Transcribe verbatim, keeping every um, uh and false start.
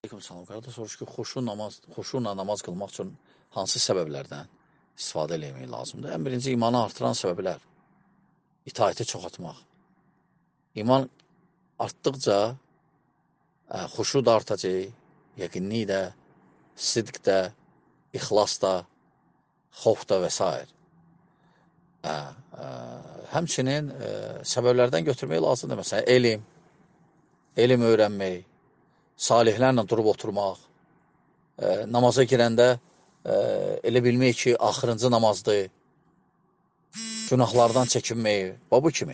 Aleyküm salam. Qardaş soruş ki, xoşu namaz, xoşuyla namaz qılmaq üçün hansı səbəblərdən istifadə eləmək lazımdır? Ən birinci, imanı artıran səbəblər. İtaəti çoxaltmaq. İman artdıqca ə, xoşu da artacaq, yəqinlik də, sidq də, ixlas da, xof da və s. Ə, ə, həmçinin ə, səbəblərdən götürmək lazımdır. Məsələn, elm, elm öyrənmək, salihlərlə durub oturmaq, ə, namaza girəndə ə, elə bilmək ki, axırıncı namazdır, günahlardan çəkinmək və bu kimi.